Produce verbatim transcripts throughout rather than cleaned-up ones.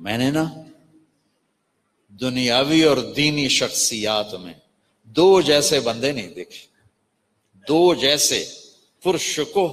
میں نے نا دنیاوی اور دینی شخصیات میں دو جیسے بندے نہیں دیکھے، دو جیسے پرشکوہ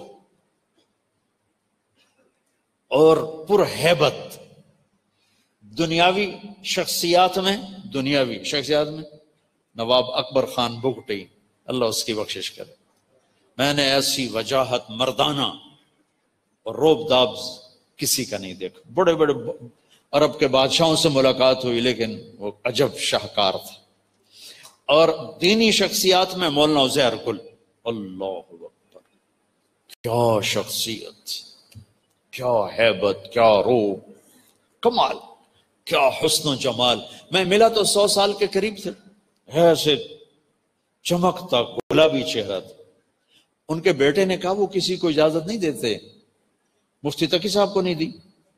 اور پرہیبت۔ دنیاوی شخصیات میں دنیاوی شخصیات میں نواب اکبر خان بگٹی، اللہ اس کی بخشش کرے، میں نے ایسی وجاہت مردانہ اور روب داب کسی کا نہیں دیکھا۔ بڑے بڑے عرب کے بادشاہوں سے ملاقات ہوئی لیکن وہ عجب شاہکار تھا۔ اور دینی شخصیات میں مولانا عزیر گل، اللہ اکبر، کیا شخصیت، کیا ہیبت، کیا روب، کمال، کیا حسن و جمال۔ میں ملا تو سو سال کے قریب تھے، ایسے چمکتا گلابی چہرہ تھا۔ ان کے بیٹے نے کہا وہ کسی کو اجازت نہیں دیتے، مفتی تقی صاحب کو نہیں دی،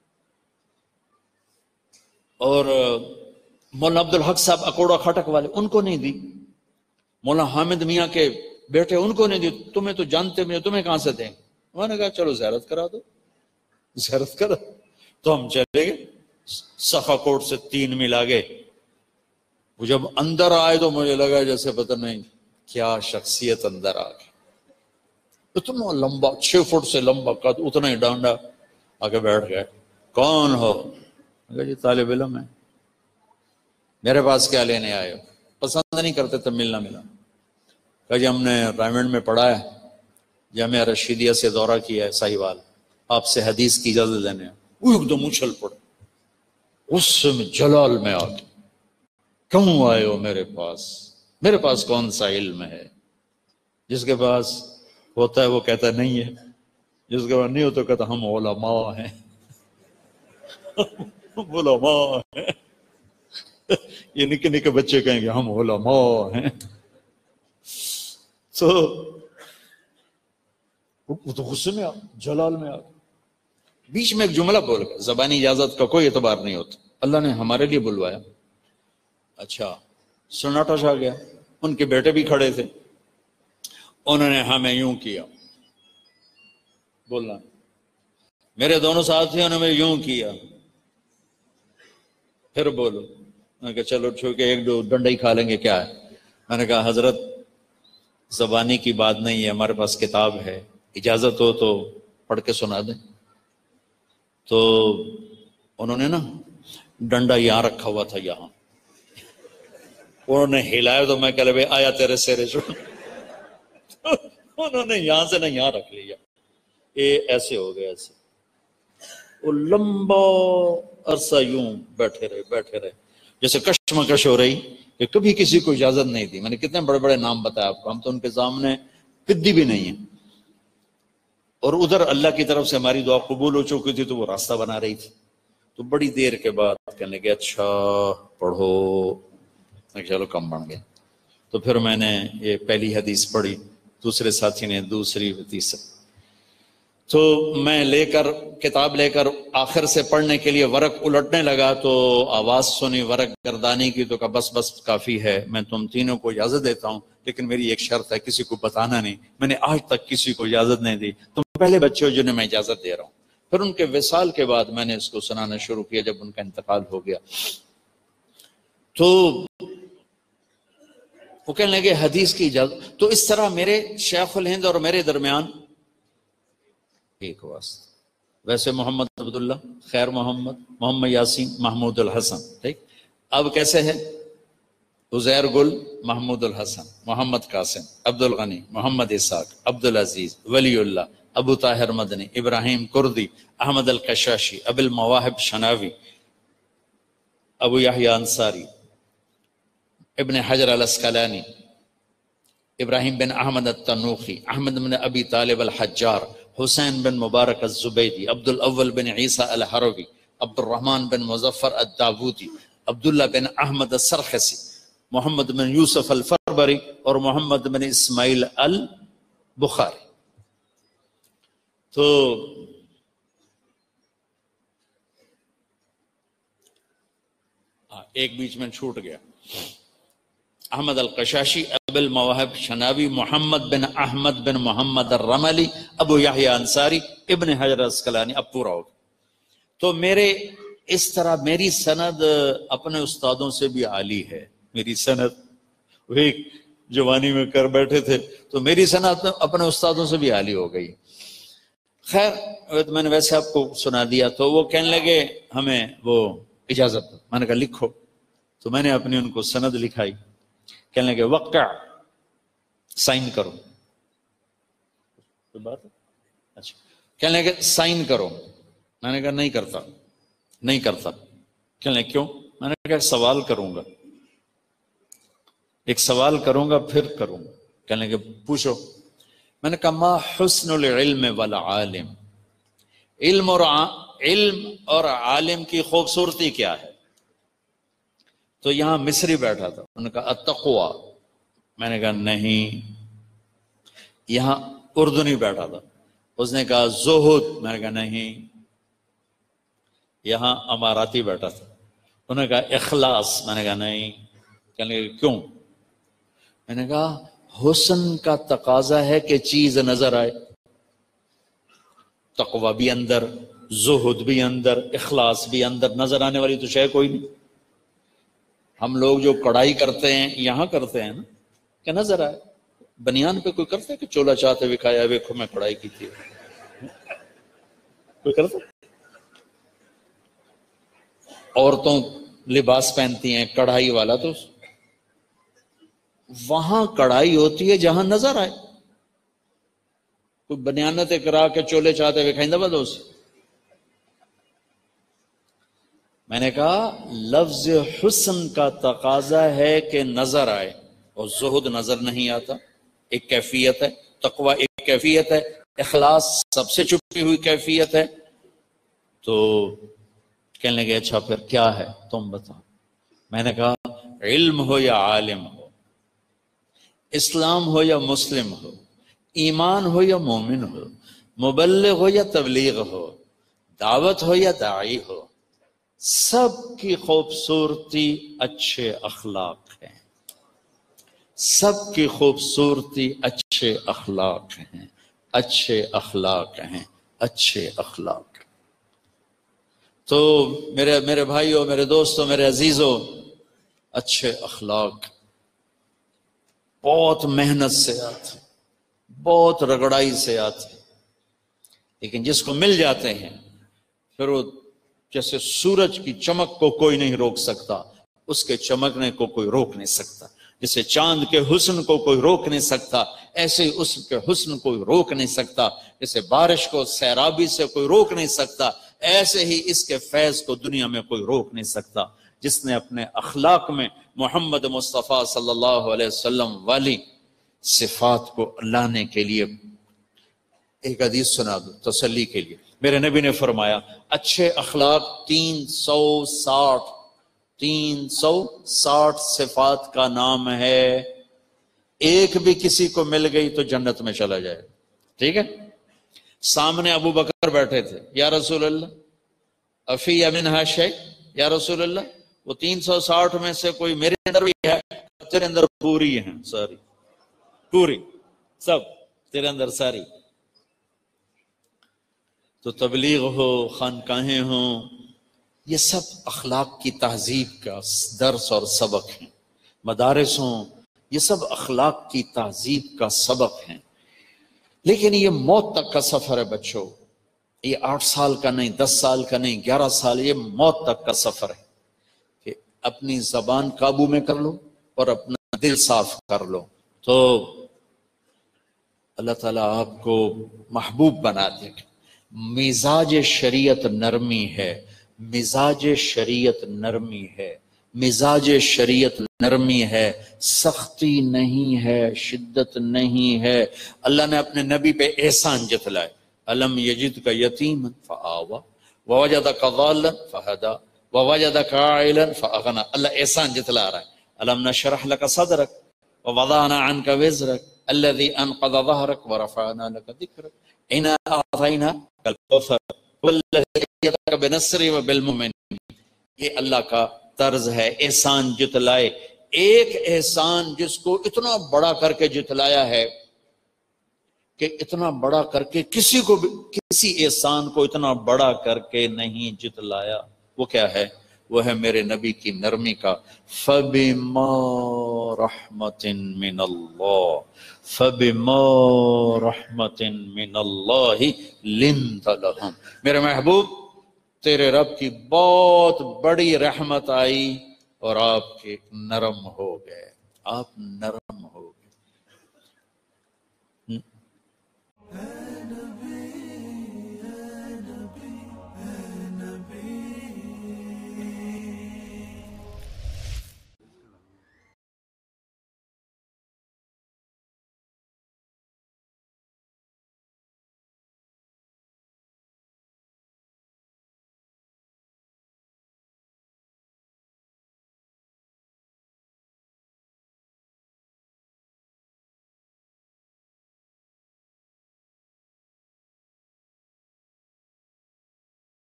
اور مولانا عبدالحق صاحب اکوڑا کھٹک والے ان کو نہیں دی، مولانا حامد میاں کے بیٹے ان کو نہیں دی، تمہیں تو جانتے میں تمہیں کہاں سے دیں؟ انہوں نے کہا چلو زیارت کرا دو، زیارت کرا۔ تو ہم چلے گئے، صفا کوٹ سے تین میل آگے۔ وہ جب اندر آئے تو مجھے لگا جیسے پتہ نہیں کیا شخصیت اندر آ گئی، اتنا لمبا، چھ فٹ سے لمبا قد، اتنا ہی ڈانڈا، آگے بیٹھ گئے۔ کون ہو؟ کہا جی طالب علم ہے۔ میرے پاس کیا لینے آئے ہو؟ پسند نہیں کرتے تب ملنا ملا۔ کہا جی ہم نے رائمنڈ میں پڑھا ہے، جامعہ رشیدیہ سے دورہ کیا ہے ساہیوال، آپ سے حدیث کی اجازت لینے ہیں۔ وہ ایک دم اچھل پڑے، غصے میں جلال میں آ کے، کیوں آئے ہو میرے پاس؟ میرے پاس کون سا علم ہے؟ جس کے پاس ہوتا ہے وہ کہتا ہے نہیں ہے، جس کے پاس نہیں ہوتا کہتا ہم علماء ہیں، ہم علماء ہیں۔ یہ نکے نکے بچے کہیں گے ہم علماء ہیں، تو وہ تو غصے میں آ، جلال میں آ، بیچ میں ایک جملہ بول گیا۔ زبانی اجازت کا کوئی اعتبار نہیں ہوتا، اللہ نے ہمارے لیے بلوایا۔ اچھا، سناٹا چھا گیا۔ ان کے بیٹے بھی کھڑے تھے، انہوں نے ہمیں یوں کیا، بولنا، میرے دونوں ساتھیوں نے ہمیں یوں کیا، پھر بولو۔ میں نے کہا چلو ٹھیک ہے، ایک دو ڈنڈا ہی کھا لیں گے، کیا ہے؟ میں نے کہا حضرت زبانی کی بات نہیں ہے، ہمارے پاس کتاب ہے، اجازت ہو تو پڑھ کے سنا دیں۔ تو انہوں نے نا ڈنڈا یہاں رکھا ہوا تھا، یہاں انہوں نے ہلایا تو میں کہہ لے آیا تیرے سیرے چھوڑ، انہوں نے یہاں سے نہ یہاں رکھ لیا، یہ ایسے ہو گیا، ایسے وہ لمبا عرصہ یوں بیٹھے رہے بیٹھے رہے جیسے کشمکش ہو رہی کہ کبھی کسی کو اجازت نہیں دی۔ میں نے کتنے بڑے بڑے نام بتایا آپ کو، ہم تو ان کے سامنے پدی بھی نہیں ہیں، اور ادھر اللہ کی طرف سے ہماری دعا قبول ہو چکی تھی تو وہ راستہ بنا رہی تھی۔ تو بڑی دیر کے بعد کہنے لگے اچھا پڑھو، چلو کم بن گئے۔ تو پھر میں نے یہ پہلی حدیث پڑھی، دوسرے ساتھی نے دوسری، تیسری، تو میں لے کر کتاب لے کر آخر سے پڑھنے کے لیے ورق الٹنے لگا تو آواز سنی ورق گردانی کی، تو کہا بس بس کافی ہے، میں تم تینوں کو اجازت دیتا ہوں، لیکن میری ایک شرط ہے، کسی کو بتانا نہیں، میں نے آج تک کسی کو اجازت نہیں دی، تم پہلے بچے ہو جنہیں میں اجازت دے رہا ہوں۔ پھر ان کے وصال کے بعد میں نے اس کو سنانا شروع کیا جب ان کا انتقال ہو گیا۔ تو وہ کہنے لگے حدیث کی اجازت، تو اس طرح میرے شیخ الہند اور میرے درمیان ایک واسطہ۔ ویسے محمد عبداللہ، خیر محمد، محمد یاسین، محمود الحسن، ٹھیک۔ اب کیسے ہے؟ عزیر گل، محمود الحسن، محمد قاسم، عبد الغنی، محمد اسحاق، عبد العزیز، ولی اللہ، ابو طاہر مدنی، ابراہیم کردی، احمد القشاشی، ابو المواہب شناوی، ابو یحییٰ انصاری، ابن حجر الاسقلانی، ابراہیم بن احمد التنوخی، احمد بن ابی طالب الحجار، حسین بن مبارک الزبیدی، عبد الاول بن عیسیٰ الحروی، عبد الرحمن بن مظفر الداودی، عبداللہ بن احمد السرخسی، محمد بن یوسف الفربری اور محمد بن اسماعیل البخاری۔ تو ایک بیچ میں چھوٹ گیا، احمد القشاشی، ابو المواہب شناوی، محمد بن احمد بن محمد الرملی، ابو یحییٰ انصاری، ابن حجر الاسقلانی، اب پورا ہو گیا۔ تو میرے اس طرح میری سند اپنے استادوں سے بھی عالی ہے. میری سند وہی جوانی میں کر بیٹھے تھے تو میری سند اپنے استادوں سے بھی عالی ہو گئی. خیر میں نے ویسے آپ کو سنا دیا. تو وہ کہنے لگے ہمیں وہ اجازت. میں نے کہا لکھو. تو میں نے اپنی ان کو سند لکھائی. کہنے لگے وقع، سائن کرو. کوئی بات ہے؟ اچھا. کہنے لگے سائن کرو. میں نے کہا نہیں کرتا نہیں کرتا. کہنے لگے کیوں؟ میں نے کہا سوال کروں گا، ایک سوال کروں گا پھر کروں گا. کہنے لگے پوچھو. میں نے کہا ما حسن العلم والعالم، علم اور علم اور عالم کی خوبصورتی کیا ہے؟ تو یہاں مصری بیٹھا تھا. انہوں نے کہا التقوی. میں نے کہا نہیں. یہاں اردنی بیٹھا تھا. اس نے کہا زہد. میں نے کہا نہیں. یہاں اماراتی بیٹھا تھا. انہوں نے کہا اخلاص. میں نے کہا نہیں. کہنے لگے کیوں؟ میں نے کہا حسن کا تقاضا ہے کہ چیز نظر آئے. تقوی بھی اندر، زہد بھی اندر، اخلاص بھی اندر. نظر آنے والی تو شے کوئی نہیں. ہم لوگ جو کڑھائی کرتے ہیں یہاں کرتے ہیں نا کہ نظر آئے. بنیان پہ کوئی کرتا ہے کہ چولا چاہتے وکھایا ویکھو میں کڑھائی کی تھی؟ کوئی کرتا؟ عورتوں لباس پہنتی ہیں کڑھائی والا، تو وہاں کڑھائی ہوتی ہے جہاں نظر آئے. کوئی بنیانت کرا کے چولے چاہتے وکھائیں دبا دو سے. میں نے کہا لفظ حسن کا تقاضا ہے کہ نظر آئے، اور زہد نظر نہیں آتا. ایک کیفیت ہے، تقوی ایک کیفیت ہے، اخلاص سب سے چھپی ہوئی کیفیت ہے. تو کہنے لگے اچھا پھر کیا ہے تم بتاؤ. میں نے کہا علم ہو یا عالم ہو، اسلام ہو یا مسلم ہو، ایمان ہو یا مومن ہو، مبلغ ہو یا تبلیغ ہو، دعوت ہو یا داعی ہو، سب کی خوبصورتی اچھے اخلاق ہیں. سب کی خوبصورتی اچھے اخلاق ہیں. اچھے اخلاق ہیں. اچھے اخلاق. تو میرے میرے بھائیوں، میرے دوستوں، میرے عزیزوں، اچھے اخلاق بہت محنت سے آتے، بہت رگڑائی سے آتے، لیکن جس کو مل جاتے ہیں پھر وہ جیسے سورج کی چمک کو کوئی نہیں روک سکتا، اس کے چمکنے کو کوئی روک نہیں سکتا. جیسے چاند کے حسن کو کوئی روک نہیں سکتا، ایسے ہی اس کے حسن کوئی روک نہیں سکتا. جیسے بارش کو سیرابی سے کوئی روک نہیں سکتا، ایسے ہی اس کے فیض کو دنیا میں کوئی روک نہیں سکتا. جس نے اپنے اخلاق میں محمد مصطفیٰ صلی اللہ علیہ وسلم والی صفات کو لانے کے لیے، ایک حدیث سنا دو تسلی کے لیے. میرے نبی نے فرمایا اچھے اخلاق تین سو ساٹھ تین سو ساٹھ صفات کا نام ہے. ایک بھی کسی کو مل گئی تو جنت میں چلا جائے. ٹھیک ہے. سامنے ابو بکر بیٹھے تھے. یا رسول اللہ افی منہا شیء، یا رسول اللہ وہ تین سو ساٹھ میں سے کوئی میرے اندر بھی ہے؟ تیرے اندر پوری ہیں ساری، پوری سب تیرے اندر ساری. تو تبلیغ ہو، خانقاہیں ہوں، یہ سب اخلاق کی تہذیب کا درس اور سبق ہیں. مدارس ہوں، یہ سب اخلاق کی تہذیب کا سبق ہیں. لیکن یہ موت تک کا سفر ہے بچوں. یہ آٹھ سال کا نہیں، دس سال کا نہیں، گیارہ سال، یہ موت تک کا سفر ہے کہ اپنی زبان قابو میں کر لو اور اپنا دل صاف کر لو تو اللہ تعالیٰ آپ کو محبوب بنا دے گا. مزاج شریعت نرمی ہے، مزاج شریعت نرمی ہے، مزاج شریعت نرمی ہے، سختی نہیں ہے، شدت نہیں ہے. اللہ نے اپنے نبی پہ احسان جتلائے. الم یجدک یتیما فآوا ووجدک ضالا فہدا ووجدک عائلا فاغنی. اللہ احسان جتلا رہا ہے. الم نشرح لک صدرک ووضعنا عنک وزرک الذی انقض ظہرک ورفعنا لک ذکرک انا اعطیناک الکوثر والذی ایدک بنصری وبالمؤمنین. یہ اللہ کا طرز ہے، احسان جتلائے. ایک احسان جس کو اتنا بڑا کر کے جتلایا ہے کہ اتنا بڑا کر کے کسی کو بھی، کسی احسان کو اتنا بڑا کر کے نہیں جتلایا. وہ کیا ہے؟ وہ ہے میرے نبی کی نرمی کا فَبِمَا رَحْمَةٍ مِّنَ اللَّهِ فَبِمَا رَحْمَةٍ مِّنَ اللَّهِ لِنْتَ لَهُمْ، میرے محبوب تیرے رب کی بہت بڑی رحمت آئی اور آپ کے نرم ہو گئے، آپ نرم